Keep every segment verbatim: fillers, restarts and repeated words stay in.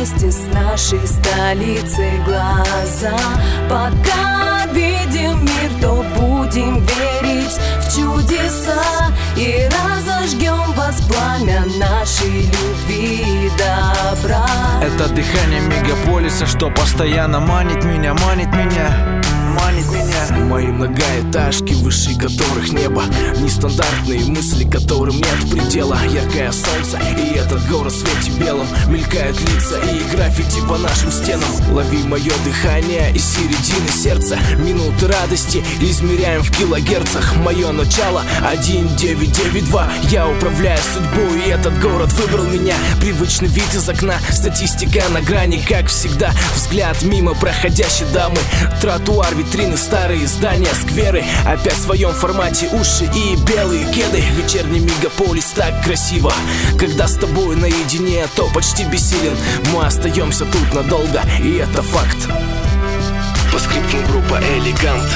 вместе с нашей столицей глаза. Пока видим мир, то будем верить в чудеса и разожгем вас пламя нашей любви и добра. Это дыхание мегаполиса, что постоянно манит меня, манит меня, манит меня. Мои многоэтажки, выше которых небо, нестандартные мысли, которым нет предела. Яркое солнце и этот город в свете белом, мелькают лица и граффити по нашим стенам. Лови мое дыхание из середины сердца, минуты радости измеряем в килогерцах. Мое начало один девять девять два. Я управляю судьбой, и этот город выбрал меня. Привычный вид из окна, статистика на грани, как всегда. Взгляд мимо проходящей дамы, тротуар, витрины, старые здания, скверы, опять в своем формате, уши и белые кеды. Вечерний мегаполис так красиво, когда с тобой наедине, то почти бессилен. Мы остаемся тут надолго, и это факт. По скриптум группа Элегант.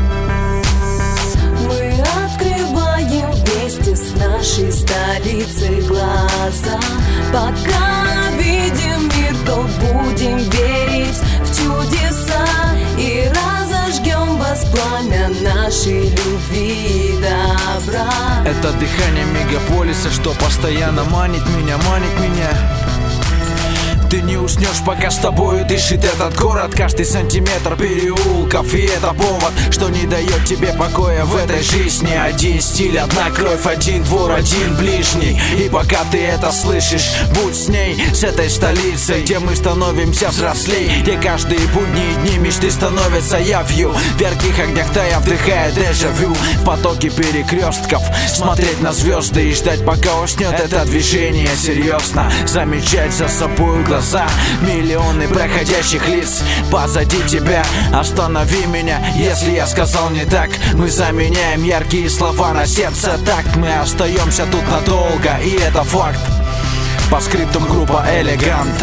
Мы открываем вместе с нашей столицей глаза. Пока видим мир, то будем верить в чудеса и разожгем вас пламя нашей любви и добра. Это дыхание мегаполиса, что постоянно манит меня, манит меня. Ты не уснешь, пока с тобой дышит этот город. Каждый сантиметр переулков, и это повод, что не дает тебе покоя в этой жизни. Один стиль, одна кровь, один двор, один ближний. И пока ты это слышишь, будь с ней, с этой столицей, где мы становимся взрослей, где каждые будние дни мечты становятся явью. В ярких огнях тая вдыхая дежавю, в потоке перекрестков смотреть на звезды и ждать, пока уснет это движение. Серьезно, замечать за собой глаза, миллионы проходящих лиц позади тебя. Останови меня, если я сказал не так. Мы заменяем яркие слова на сердце. Так мы остаемся тут надолго, и это факт. По скриптум группа Элегант.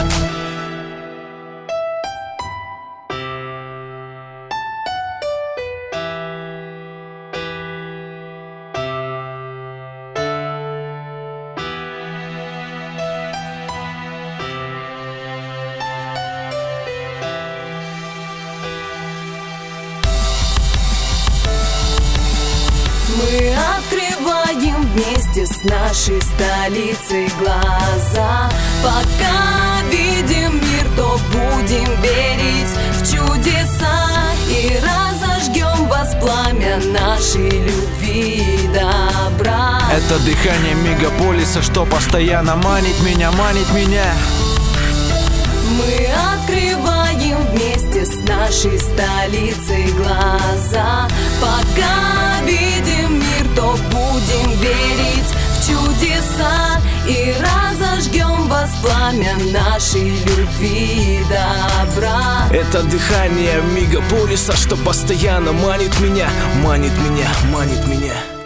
Мы открываем вместе с нашей столицей глаза. Пока видим мир, то будем верить в чудеса и разожгем вас пламя нашей любви и добра. Это дыхание мегаполиса, что постоянно манит меня, манит меня. Мы открываем вместе с нашей столицей глаза. Пока видим мир, то будем верить в чудеса и разожгем вас пламя нашей любви и добра. Это дыхание мегаполиса, что постоянно манит меня, манит меня, манит меня.